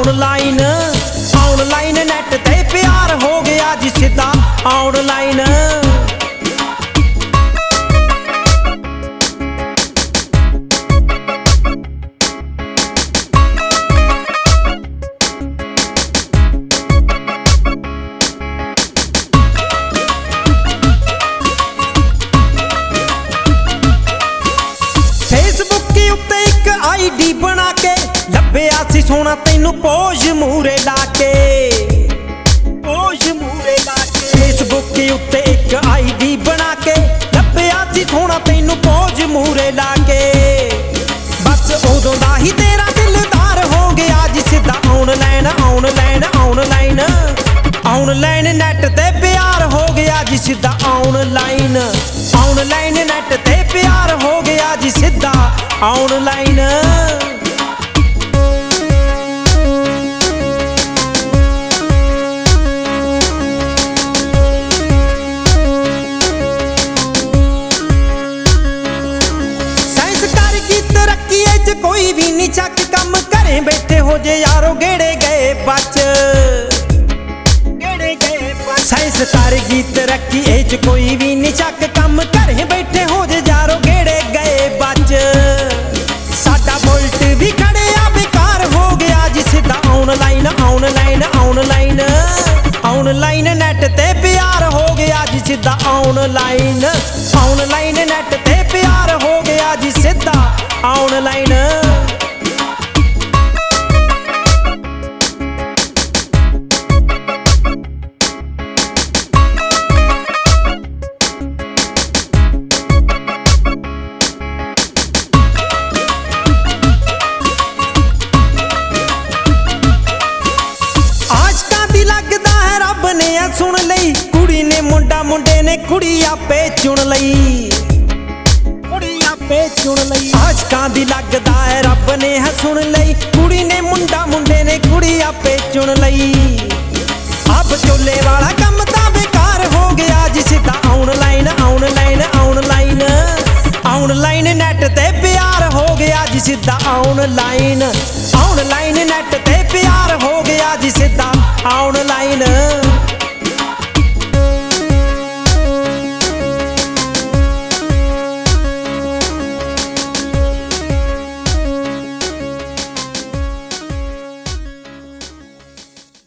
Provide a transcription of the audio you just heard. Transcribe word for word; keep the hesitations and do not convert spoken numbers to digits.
Online online net ਤੇ ਪਿਆਰ ਹੋ ਗਿਆ ਜੀ ਸਿੱਧਾ ਆਨਲਾਈਨ। ਫੇਸਬੁੱਕ ਉੱਤੇ ਇੱਕ ਆਈਡੀ ਬਣਾ ਕੇ ਲੱਭਿਆ ਸੀ ਸੋਹਣਾ ਤੈਨੂੰ ਪੋਜ ਮੂਰੇ ਲਾ ਕੇ ਪੋਜ ਮੂਰੇ ਲਾ ਕੇ। ਫੇਸਬੁੱਕ ਉੱਤੇ ਇੱਕ ਆਈਡੀ ਬਣਾ ਕੇ ਲੱਭਿਆ ਸੀ ਸੋਹਣਾ ਤੈਨੂੰ ਪੋਜ ਮੂਰੇ ਲਾ ਕੇ। ਬਸ ਉਦੋਂ ਦਾ ਹੀ ਤੇਰਾ ਦਿਲਦਾਰ ਹੋ ਗਿਆ ਜੀ ਸਿੱਧਾ online online online online net ਤੇ ਪਿਆਰ ਹੋ ਗਿਆ ਜੀ ਸਿੱਧਾ ਆਨਲਾਈਨ ਆਨਲਾਈਨ ਨੈਟ ਤੇ ਪਿਆਰ ਹੋ ਗਿਆ ਜੀ ਸਿੱਧਾ ਆਨਲਾਈਨ। ਸਾਇੰਸ ਕਰ ਗਈ ਤਰੱਕੀ ਇਹ 'ਚ ਕੋਈ ਵੀ ਨਹੀਂ ਚੱਕ ਕੰਮ ਘਰੇ ਬੈਠੇ ਹੋ ਜੇ ਯਾਰੋ ਗੇੜੇ ਗਏ ਬਚ ਗੇੜੇ ਗਏ ਬਚ। ਸਾਇੰਸ ਕਰ ਗਈ ਤਰੱਕੀ ਇਹ 'ਚ ਕੋਈ ਵੀ ਨਹੀਂ ਚੱਕ ਕੰਮ ਘਰੇ ਬੈਠੇ ਹੋ ਜੇ ਯਾਰੋ ਗੇੜੇ ਗਏ ਬਚ। ਸਾਡਾ ਬੁਲਟ ਵੀ ਖੜਿਆ ਬੇਕਾਰ ਹੋ ਗਿਆ ਜੀ ਸਿੱਧਾ online online online online net ਤੇ ਪਿਆਰ ਹੋ ਗਿਆ ਜੀ ਸਿੱਧਾ ਆਨਲਾਈਨ ਆਨਲਾਈਨ ਨੈਟ ਤੇ ਪਿਆਰ ਹੋ ਗਿਆ ਜੀ ਸਿੱਧਾ ਆਨਲਾਈਨ। ਸੁਣ ਲਈ ਕੁੜੀ ਨੇ ਮੁੰਡਾ ਮੁੰਡੇ ਨੇ ਕੁੜੀ ਆਪੇ ਚੁਣ ਲਈ ਕੁੜੀ ਆਪੇ ਚੁਣ ਲਈ। ਆਸ਼ਕਾਂ ਦੀ ਲੱਗਦਾ ਹੈ ਰੱਬ ਨੇ ਹੈ ਸੁਣ ਲਈ ਕੁੜੀ ਨੇ ਮੁੰਡਾ ਮੁੰਡੇ ਨੇ ਕੁੜੀ ਆਪੇ ਚੁਣ ਲਈ। ਆਪ ਚੋਲੇ ਵਾਲਾ ਕੰਮ ਤਾਂ ਬੇਕਾਰ ਹੋ ਗਿਆ ਜੀ ਸਿੱਧਾ online online online online net ਤੇ ਪਿਆਰ ਹੋ ਗਿਆ ਜੀ ਸਿੱਧਾ ਆਨਲਾਈਨ ਆਨਲਾਈਨ ਨੈਟ ਤੇ ਪਿਆਰ ਹੋ ਗਿਆ ਜੀ ਸਿੱਧਾ ਆਨਲਾਈਨ।